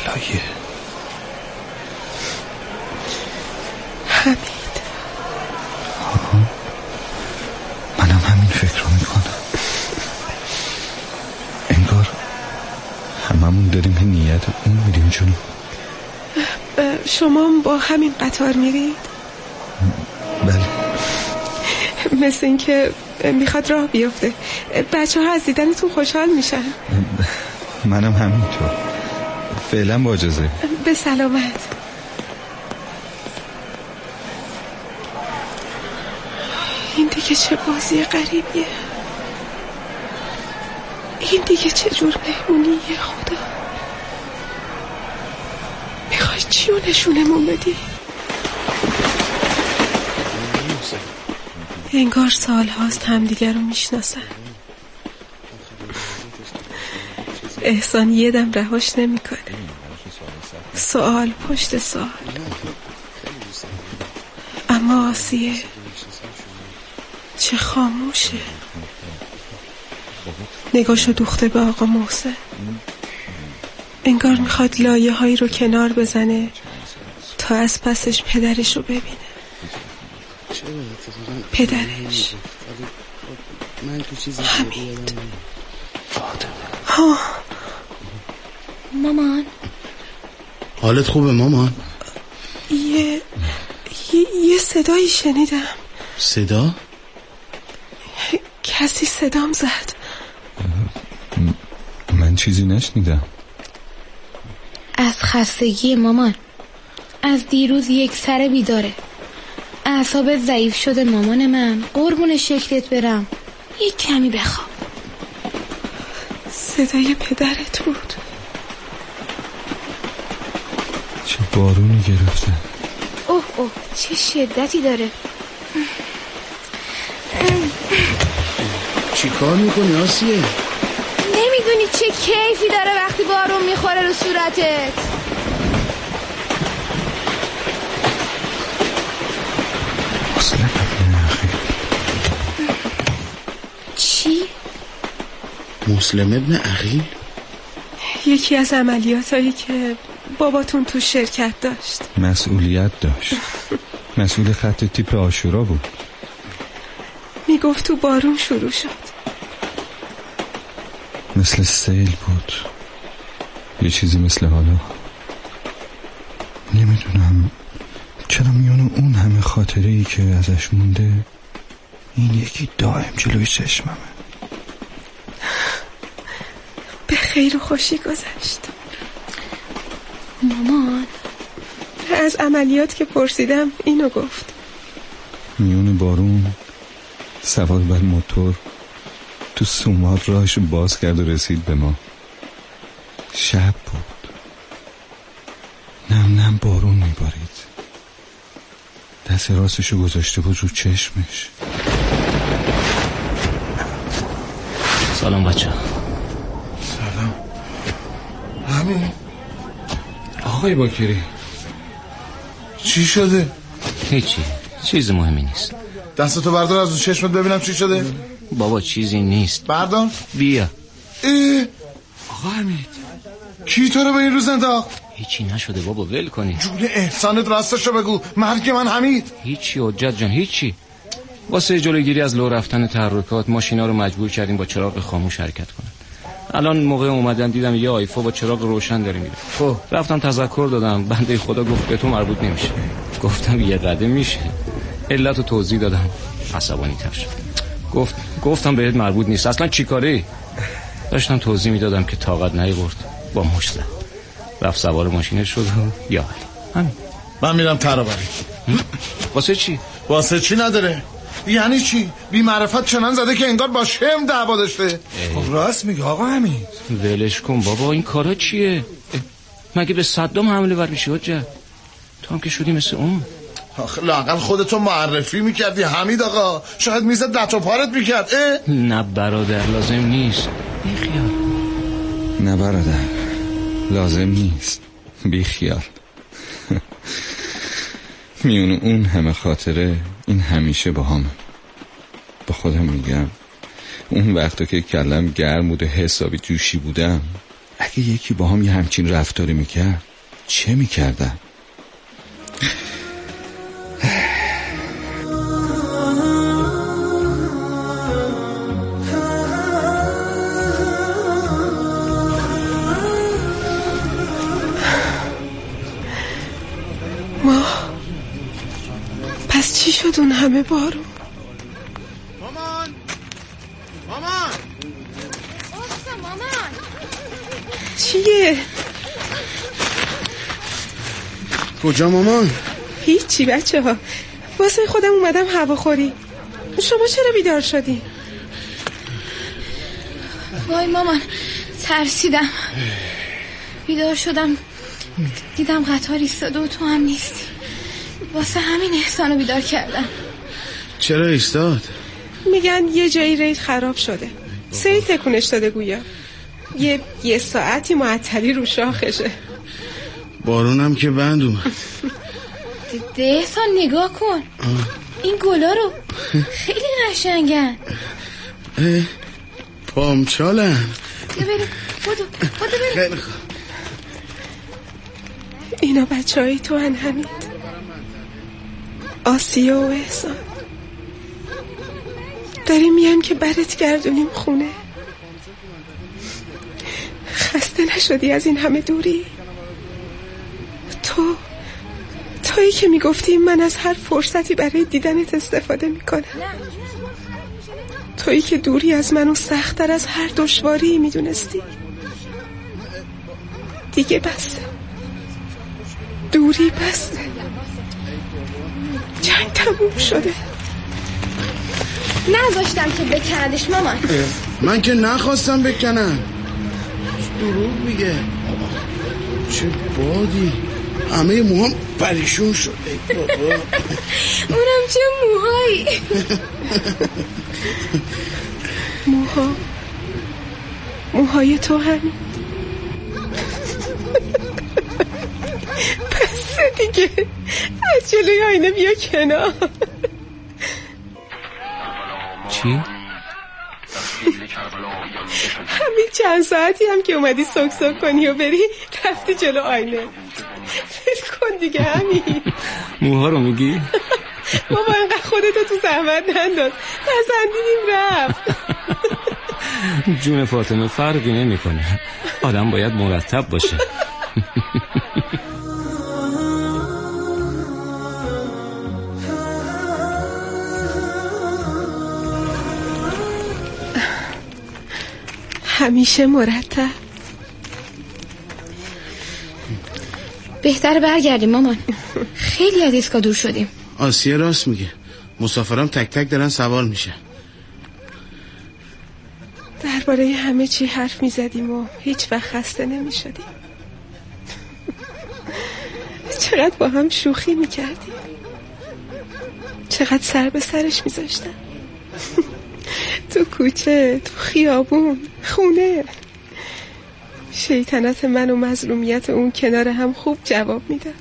بلاییه؟ حمید. منم همین فکر رو میکنم. انگار هممون داریم به نیت اون میریم جنوب. شما با همین قطار میرید؟ بله. مثل این که میخواد راه بیفته. بچه ها از دیدنتون خوشحال میشن. منم همینطور. فعلا با اجازه. به سلامت. این دیگه چه بازی غریبیه؟ این دیگه چه جور مهمونیه خدا؟ میخوای چیو نشونمون بدی؟ انگار سال هاست همدیگر رو میشناسن. احسان یه دم رهاش نمیکنه. سوال پشت سوال. اما آسیه چه خاموشه. نگاشو دوخته به آقا محسن. انگار میخواد لایه هایی رو کنار بزنه تا از پسش پدرش رو ببینه. پدرش حمید. مامان حالت خوبه مامان؟ یه صدایی شنیدم. صدا؟ کسی صدام زد. من چیزی نشنیدم. از خستگی مامان. از دیروز یک سر بیداره. اعصابت ضعیف شده مامان من. قربون شکلت برم. یک کمی بخواب. صدای پدرت بود. چه بارونی گرفته. اوه چه شدتی داره. چی کار میکنی آسیه؟ نمیدونی چه کیفی داره وقتی بارون میخوره رو صورتت. مسلم ابن عقیل. چی؟ مسلم ابن عقیل؟ یکی از عملیاتایی که باباتون تو شرکت داشت. مسئولیت داشت. مسئول خط تیپ عاشورا بود. میگفت تو بارون شروع شد. مثل سیل بود. یه چیزی مثل حالا. نمیدونم چرا میونه اون همه خاطره‌ای که ازش مونده این یکی دائم جلوی چشممه. به خیر و خوشی گذشت. مامان از عملیات که پرسیدم اینو گفت. میون بارون سوار بر موتور تو سومار راهشو باز کرد و رسید به ما. شب بود. نم نم بارون میبارید. دست راستشو گذاشته بود رو چشمش. سلام بچه. سلام. همین آقای باکری چی شده؟ هیچی، چیز مهمی نیست. دستتو بردار از رو چشمت ببینم چی شده. بابا چیزی نیست. بردار. بیا. آقا حمید کی تو رو به این روز انداخت؟ هیچی نشده بابا، ول کنی. جون احسانت راستشو بگو. مرگ من حمید. هیچی حجت جان، هیچی. واسه جلوگیری از لو رفتن تحرکات ماشینا رو مجبور کردیم با چراغ خاموش حرکت کنن. الان موقع اومدن دیدم یه آیفون با چراغ روشن داره میره. خب رفتم تذکر دادم. بنده خدا گفت به تو مربوط نمیشه. گفتم یه قدم میشه. علتو توضیح دادم. عصبانی تر شد. گفتم بهت مربوط نیست. اصلا چیکاره؟ داشتم توضیح میدادم که طاقت نیورد. با مشت زد. رفت سوار ماشینش شد و یا همین. من میرم ترابری. واسه چی؟ واسه چی نداره؟ یعنی چی؟ بی معرفت چنان زده که انگار با شم دعوا داشته. راست میگه آقا حمید. ولش کن بابا، این کارا چیه؟ مگه به صدام حمله ور میشی حجت؟ تو هم که شدی مثل اون. لااقل خودتو معرفی میکردی حمید آقا. شاید میزد دست و پارت میکرد. نه برادر لازم نیست. بی خیال. نه برادر لازم نیست. بی خیال. میون اون همه خاطره این همیشه با همه. با خودم میگم اون وقتا که کلم گرم بود و حسابی جوشی بودم اگه اگه یکی با هم یه همچین رفتاری میکرد چه میکردن؟ پس چی شد اون همه بارون؟ مامان چیه؟ کجا مامان؟ هیچی بچه ها، واسه خودم اومدم هواخوری. شما چرا بیدار شدی؟ وای مامان، ترسیدم. بیدار شدم دیدم قطار ایستاده و تو هم نیستی. واسه همین احسانو بیدار کردم. چرا ایستاد؟ میگن یه جایی رید خراب شده، سری تکونش داده گویا. یه ساعتی معطلی رو شاخشه. بارونم که بند اومد. احسان نگاه کن این گلا رو، خیلی قشنگن. پامچالن. بریم بودو بریم. خیلی خوب. اینا بچه‌های تو هن همین، آسیا و احسان. داریم میایم که برت گردونیم خونه. خسته نشدی از این همه دوری؟ تویی که میگفتی من از هر فرصتی برای دیدنت استفاده میکنم. تویی که دوری از منو سخت‌تر از هر دشواری میدونستی. دیگه بسته، دوری بسته، جنگ تموم شده. نذاشتم که بکندش مامان. من که نخواستم بکنم. دروغ میگه. چه بادی، همه موهام پریشون شد. اونم چه موهایی. موهای تو همین. پس دیگه از جلوی آینه بیا کنار. چی؟ همین چند ساعتی هم که اومدی سک کنی و بری رفتی جلو آینه. فکر کن دیگه همین. موها رو میگی؟ بابا اینقدر خودتو تو زحمت ننداز، پسندیدیم رفت. جون فاطمه فرقی نمی کنه، آدم باید مرتب باشه. همیشه مرتب. بهتر برگردیم مامان، خیلی از ایستگاه دور شدیم. آسیه راست میگه، مسافرام تک تک دارن سوار میشه. درباره همه چی حرف میزدیم و هیچ وقت خسته نمیشدیم. چقدر با هم شوخی میکردیم، چقدر سر به سرش میذاشتم. تو کوچه، تو خیابون، خونه. شیطنت من و مظلومیت اون کنار هم خوب جواب میداد.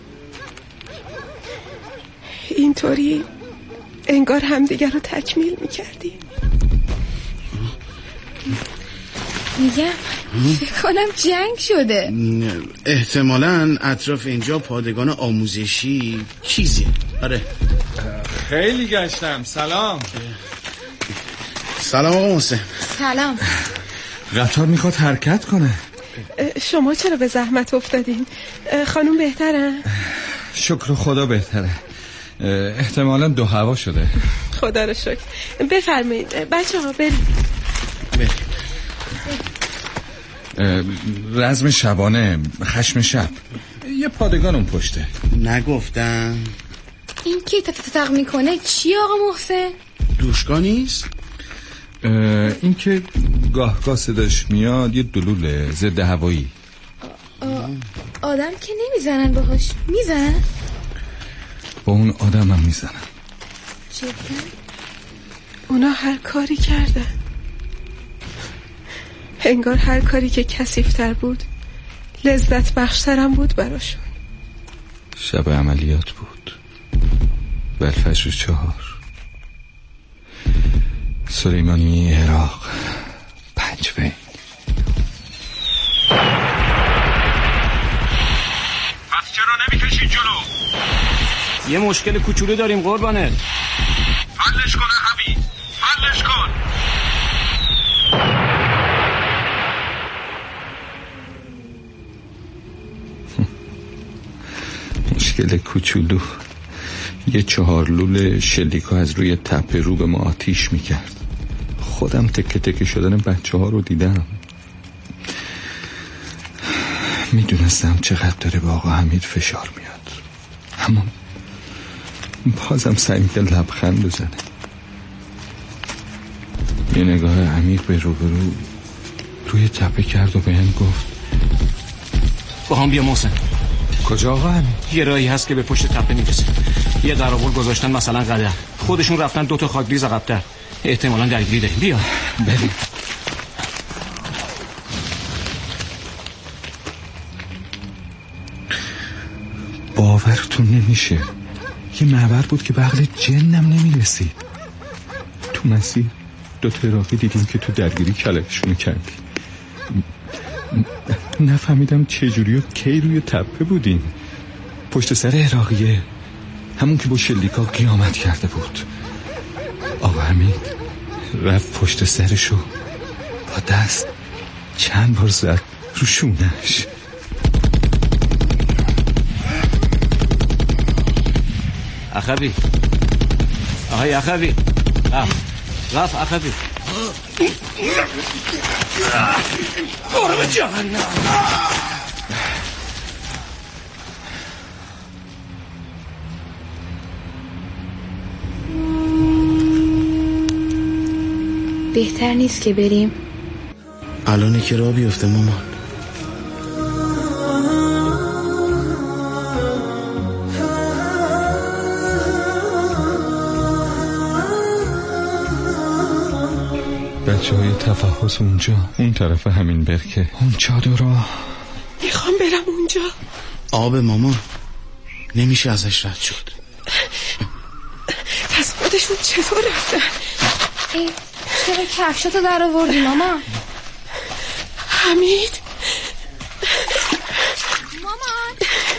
اینطوری انگار همدیگر رو تکمیل میکردیم. میگم فکر کنم جنگ شده. احتمالاً اطراف اینجا پادگان آموزشی چیزی. آره خیلی گشتم. سلام. سلام آقا محسن. سلام. قطار میخواد حرکت کنه. شما چرا به زحمت افتادین؟ خانوم بهترن؟ شکر خدا بهتره. احتمالاً دو هوا شده. خدا رو شکر. بفرمایید بچه ها بریم. رزم شبانه، خشم شب، یه پادگان اون پشته. نگفتم این که تق میکنه چی آقا محسن؟ دوشگاه نیست؟ این که گاه صداش میاد یه دلوله ضد هوایی. آدم که نمیزنن باهاش، میزنن؟ با اون آدم هم میزنن. جدی؟ اونا هر کاری کردن، انگار هر کاری که کثیف‌تر بود لذت بخشترم بود براشون. شب عملیات بود، بلفجر 4، سلیمانی عراق، 5 وی. یه مشکل کوچولو داریم قربانت. حلش کن حبیب، حلش کن. مشکل کوچولو. یه 4 لول شلیکا از روی تپه رو به ما آتیش میکرد. خودم تکه تکه شدن بچه ها رو دیدم. میدونستم چقدر داره به آقا حمید فشار میاد، اما بازم سعی میکرد لبخند بزنه. یه نگاه عمیق به روبرو روی تپه کرد و به هم گفت با هم بیا محسن. کجا آقا حمید؟ یه راهی هست که به پشت تپه میرسه. یه قراول گذاشتن مثلا قدر، خودشون رفتن 2 تا خاکریز عقب‌تر، احتمالاً درگیری داریم. بیا بریم. باورتون نمیشه، یه معبر بود که به عقل جنم نمیرسید. تو مسیر 2 تا عراقی دیدیم که تو درگیری کلکشون کردیم. نفهمیدم چجوری و کی روی تپه بودیم. پشت سر عراقیه، همون که با شلیکا قیامت کرده بود. آقا حمید رفت پشت سرشو با دست چند بار زد رو شونش. اخوی، آقای اخوی، رفت اخوی. برو به جهنم. بهتر نیست که بریم؟ الانه که راه بیفته مامان. بچه های تفحص اونجا، اون طرف همین برکه، اون چادرها. میخوام برم اونجا. آب مامان نمیشه ازش رد شد. پس خودشون چطور رفتن؟ چرا کفشاتو در آوردی ماما؟ حمید مامان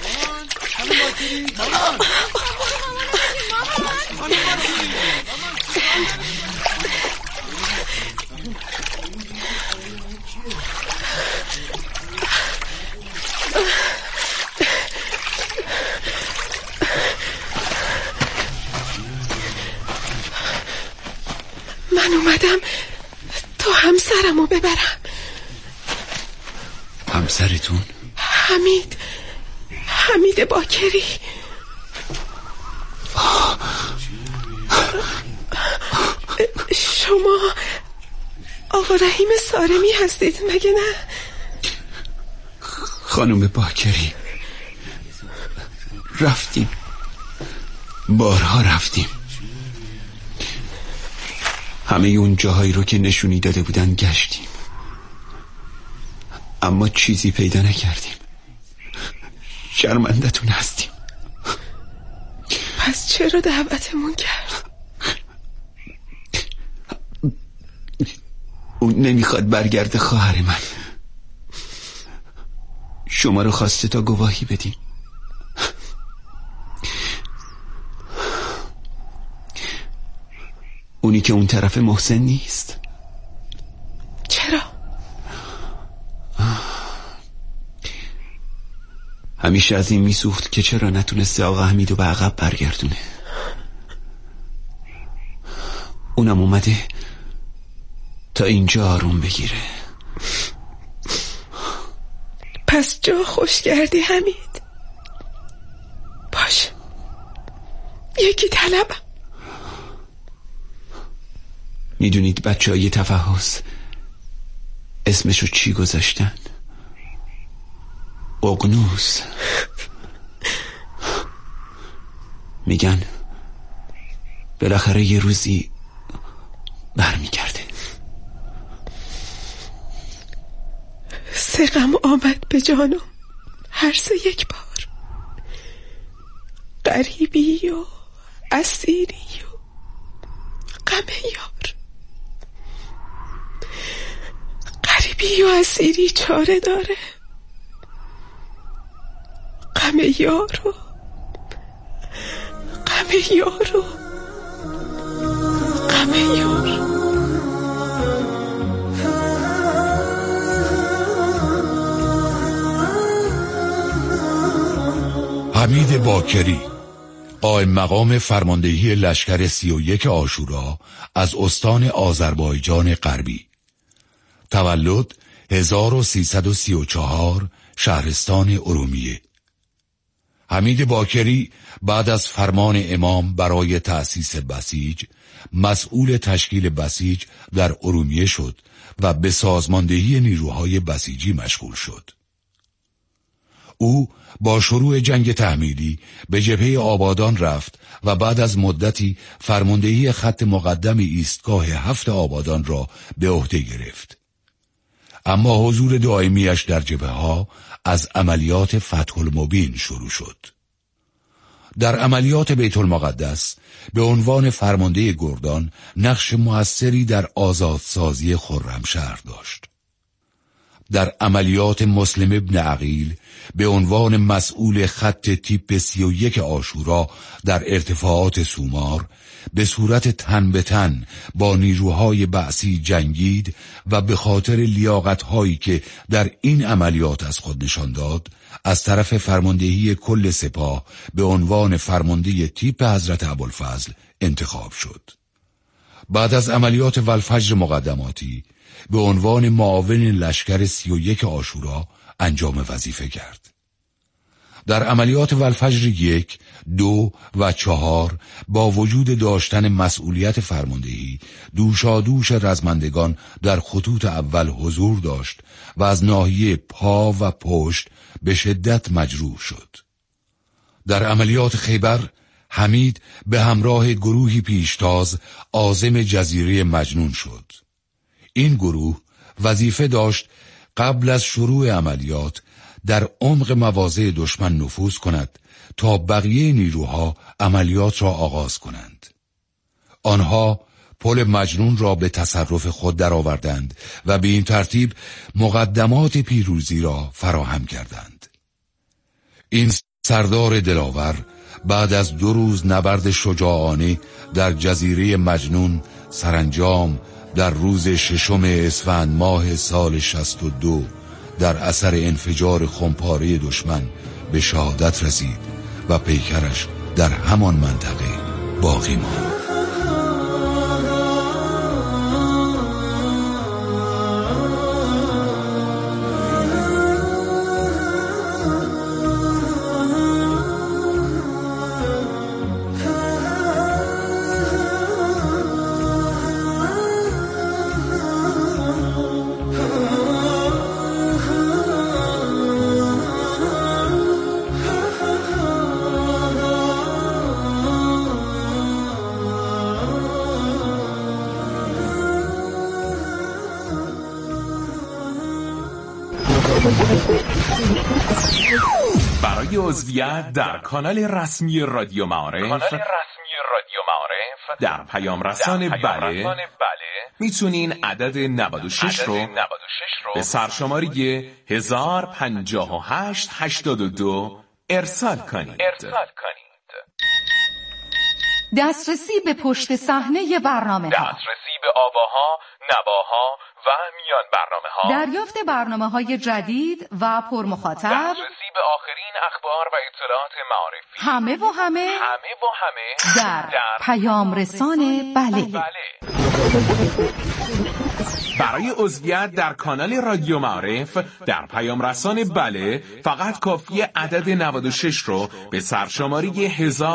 من اومدم تا همسرمو ببرم. همسرتون؟ حمید باکری. شما آقا رحیم سارمی هستید مگه نه؟ خانم باکری، رفتیم، بارها رفتیم، همه اون جاهایی رو که نشونی داده بودن گشتیم، اما چیزی پیدا نکردیم. شرمندتون هستیم. پس چرا دعوتمون کرد؟ اون نمیخواد برگرده خواهر من. شما رو خواسته تا گواهی بدیم. اونی که اون طرف محسن نیست. چرا؟ همیشه از این میسوخت که چرا نتونسته آقا حمیدو به عقب برگردونه. اونم اومده تا اینجا آروم بگیره. پس جا خوش کردی حمید. باشه، یکی طلبم. میدونید بچه های تفحص اسمشو چی گذاشتن؟ ققنوس. میگن بالاخره یه روزی برمیگرده. سقم آمد به جانم هر سه یک بار. غریبی و اسیری و غم یار. غریبی و اسیری چاره داره، غم یار و یارو، غم یار. حمید باکری، قائم مقام فرماندهی لشکر 31 عاشورا از استان آذربایجان غربی. تولد 1334، شهرستان ارومیه. حمید باکری بعد از فرمان امام برای تأسیس بسیج مسئول تشکیل بسیج در ارومیه شد و به سازماندهی نیروهای بسیجی مشغول شد. او با شروع جنگ تحمیلی به جبهه آبادان رفت و بعد از مدتی فرماندهی خط مقدم ایستگاه 7 آبادان را به عهده گرفت. اما حضور دائمیش در جبهه‌ها از عملیات فتح المبین شروع شد. در عملیات بیت المقدس به عنوان فرمانده گردان نقش مؤثری در آزادسازی خرمشهر داشت. در عملیات مسلم ابن عقیل به عنوان مسئول خط تیپ 31 عاشورا در ارتفاعات سومار به صورت تن به تن با نیروهای بعثی جنگید و به خاطر لیاقت‌هایی که در این عملیات از خود نشان داد از طرف فرماندهی کل سپاه به عنوان فرمانده تیپ حضرت ابوالفضل انتخاب شد. بعد از عملیات والفجر مقدماتی به عنوان معاون لشکر 31 عاشورا انجام وظیفه کرد. در عملیات والفجر 1، 2 و 4 با وجود داشتن مسئولیت فرماندهی دوشادوش رزمندگان در خطوط اول حضور داشت و از ناحیه پا و پشت به شدت مجروح شد. در عملیات خیبر حمید به همراه گروهی پیشتاز عازم جزیره مجنون شد. این گروه وظیفه داشت قبل از شروع عملیات در عمق مواضع دشمن نفوذ کند تا بقیه نیروها عملیات را آغاز کنند. آنها پل مجنون را به تصرف خود درآوردند و به این ترتیب مقدمات پیروزی را فراهم کردند. این سردار دلاور بعد از 2 روز نبرد شجاعانه در جزیره مجنون سرانجام در روز 6 اسفند ماه سال 62 در اثر انفجار خمپاره دشمن به شهادت رسید و پیکرش در همان منطقه باقی ماند. برای عضویت در کانال رسمی رادیو معارف در پیام رسان بله میتونین عدد 96 رو به سرشماری 105882 ارسال کنید. دسترسی به پشت صحنه برنامه ها، دسترسی به آواها، نواها و میان برنامه ها، دریافت برنامه های جدید و پرمخاطب، دسترسی به آخرین اخبار و اطلاعات معارفی، همه و همه در پیام رسان بله. برای عضویت در کانال رادیو معارف در پیام رسان بله فقط کافی عدد 96 رو به سرشماری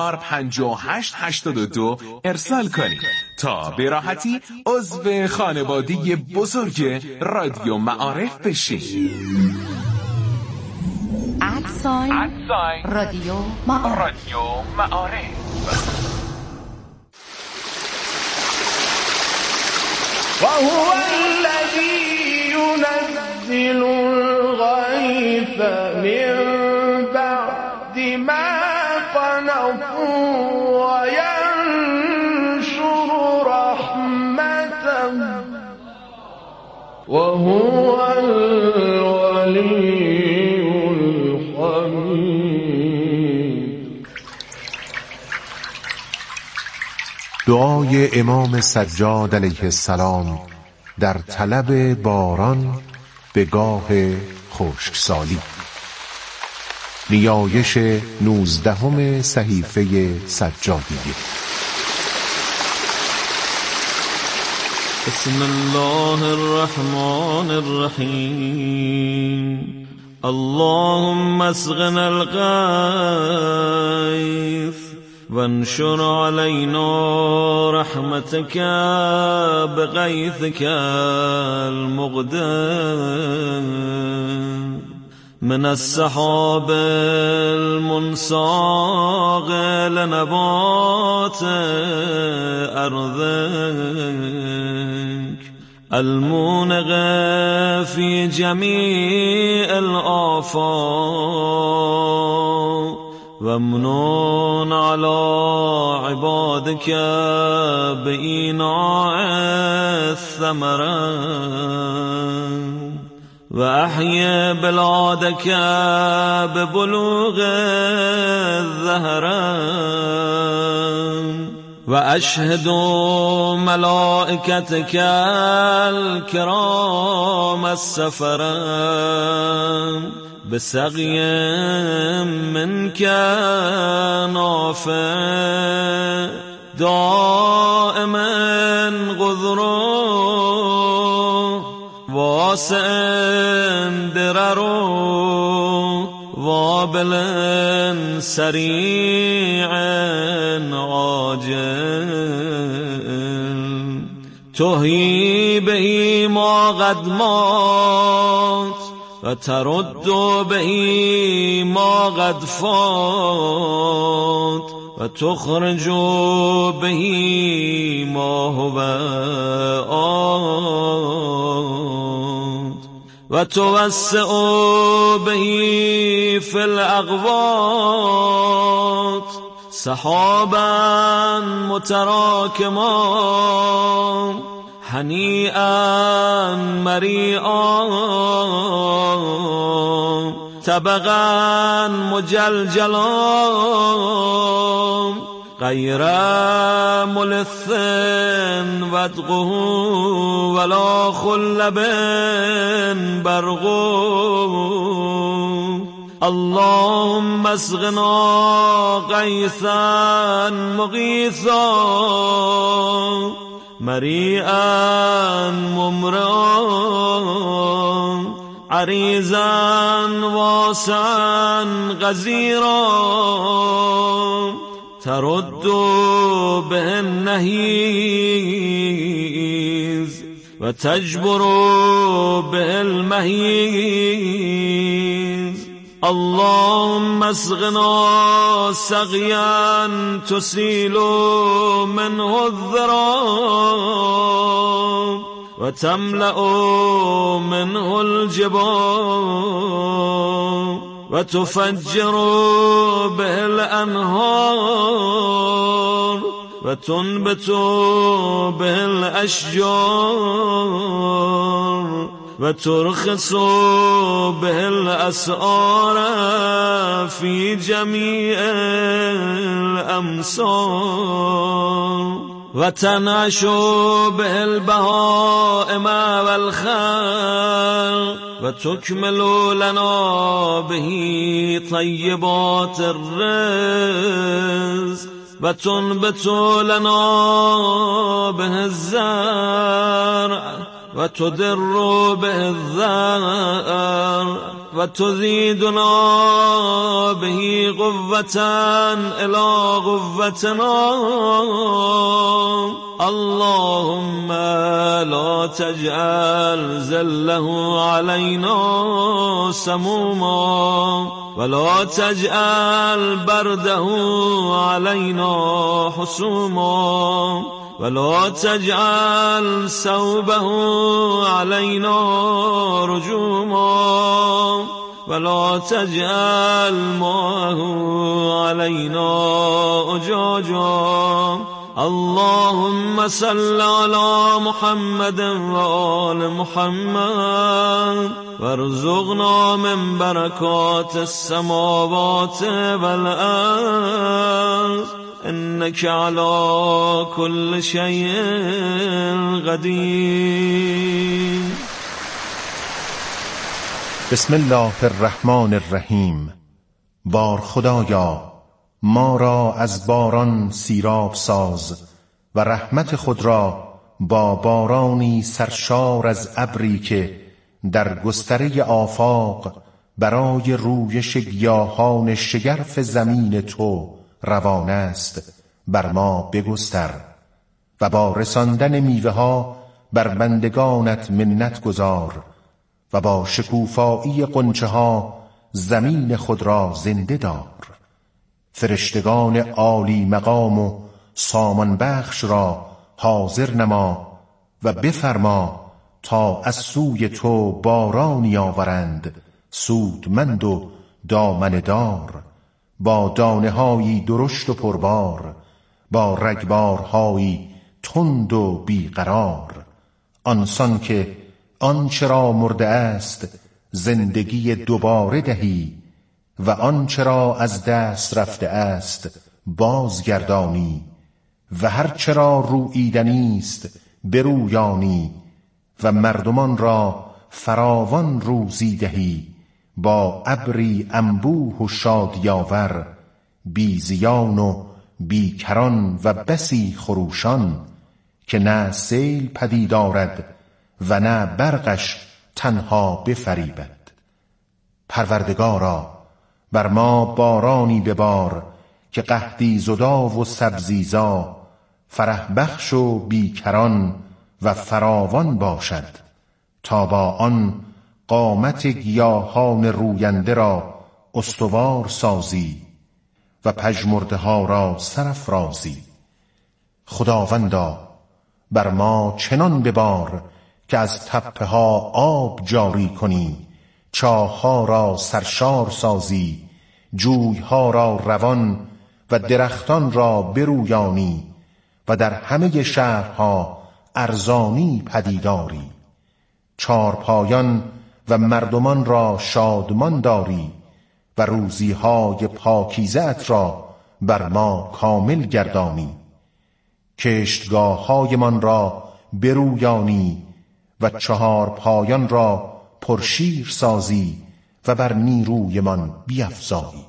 105882 ارسال کنید تا به راحتی عضو خانواده بزرگ رادیو معارف بشید. رادیو معارف. وهو الذي ينزل الغيث من بعد ما قنطوا وينشر رحمته وهو الولي الحميد. دعای امام سجاد علیه السلام در طلب باران به گاه خشکسالی. نیایش 19 صحیفه سجادیه. بسم الله الرحمن الرحیم. اللهم اسقنا الغیث وانشر علينا رحمتك بغيثك المقدم من السحاب المنصاغ لنبات أرضك المونغ في جميع الآفاق وامنون على عبادك بإيناع الثمرات وأحيي بلادك ببلوغ الزهران وأشهد ملائكتك الكرام السفران بسقي منك نافع دائما غذر واسع درر وابل سريع عاجل تحيي به ما قد مات وترد به ما قد فات وتخرج به ما هو آت وتوسع به في الأغواط سحابا متراكما هنيئا مريئا طبقا مجلجلا غير ملث ودقه ولا خلب برغو اللهم اسقنا غيثا مغيثا مريئا ممرا عريزا واسعا غزيرا ترد به النهيز وتجبر به المهيز اللهم اسقنا سقيا تسيل منه الذراب وتملأ منه الجبال وتفجر به الأنهار وتنبت به الأشجار وترخص به الأسعار في جميع الأمصار وتنعش به البهائم والخلق وتكمل لنا به طيبات الرزق وتنبت لنا به الزرع وتدر به الذر وتزيدنا به قوة إلى قوتنا اللهم لا تجعل ذله علينا سموما ولا تجعل برده علينا حسوما ولا تجعل ثوبه علينا رجوما ولا تجعل ماءه علينا أجاجا اللهم صل على محمد وآل محمد وارزقنا من بركات السماوات والأرض انك على كل شيء قدیر. بسم الله الرحمن الرحیم. بار خدایا ما را از باران سیراب ساز و رحمت خود را با بارانی سرشار از ابری که در گستره آفاق برای رویش گیاهان شگرف زمین تو روان است بر ما بگستر و با رساندن میوه ها بر بندگانت منت گذار و با شکوفایی غنچه ها زمین خود را زنده دار. فرشتگان عالی مقام و سامان بخش را حاضر نما و بفرما تا از سوی تو بارانی آورند سودمند و دامنه دار، با دانه هایی درشت و پربار، با رگبارهایی تند و بیقرار. آنسان که آنچه را مرده است زندگی دوباره دهی و آنچه را از دست رفته است بازگردانی و هر چه را روییدنی است برویانی و مردمان را فراوان روزی دهی با ابری انبوه و شادیاور، بی زیان و بی کران و بسی خروشان که نه سیل پدید آرد و نه برقش تنها بفریبد. پروردگارا بر ما بارانی ببار که قحطی زدا و سبزیزا، فرح بخش و بیکران و فراوان باشد تا با آن قامت گیاهان روینده را استوار سازی و پژمرده ها را سرافرازی. خداوندا بر ما چنان ببار که از تپه ها آب جاری کنی، چاه‌ها را سرشار سازی، جوی‌ها را روان و درختان را برویانی و در همه شهرها ارزانی پدیداری. چارپایان و مردمان را شادمان داری و روزی‌های پاکیزه‌ات را بر ما کامل گردانی. کشتگاه‌هایمان را برویانی و چهارپایان را پرشیر سازی و بر نیرویمان بیفزایی.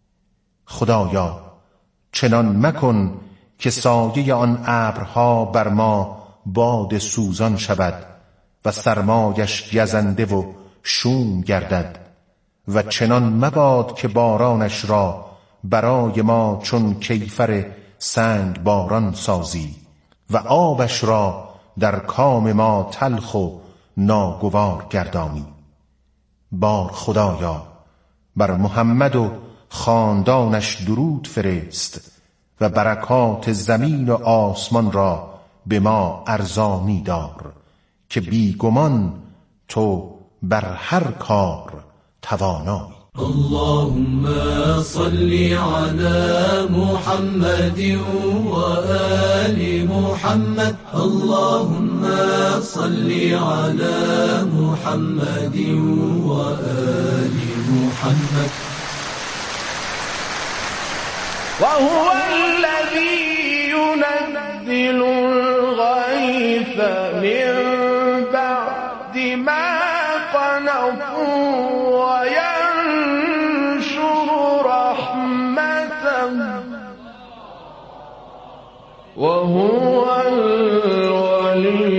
خدایا چنان مکن که سایه آن ابرها بر ما باد سوزان شود و سرمایش گزنده و شوم گردد و چنان مباد که بارانش را برای ما چون کیفر سنگ باران سازی و آبش را در کام ما تلخ و ناگوار گردانی. بار خدایا بر محمد و خاندانش درود فرست و برکات زمین و آسمان را به ما ارزانی دار که بیگمان تو بر هر کار توانایی. اللهم صل على محمد وآل محمد. اللهم صل على محمد وآل محمد. وهو الذي ينزل الغيث من بعد ما قنطوا وينشر رحمته وهو الولي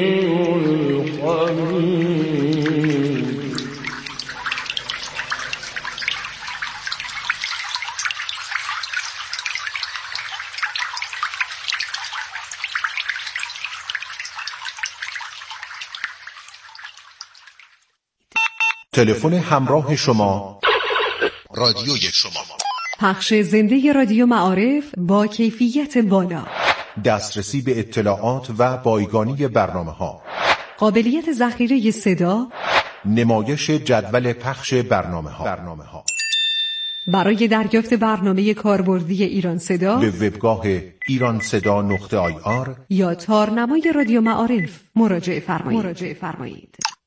الحميد. تلفن همراه شما، رادیوی شما. پخش زنده رادیو معارف با کیفیت بالا. دسترسی به اطلاعات و بایگانی برنامه‌ها. قابلیت ذخیره صدا. نمایش جدول پخش برنامه‌ها. برای دریافت برنامه کاربردی ایران صدا به وبگاه ایرانصدا.ir یا تارنمای رادیو معارف مراجعه فرمایید.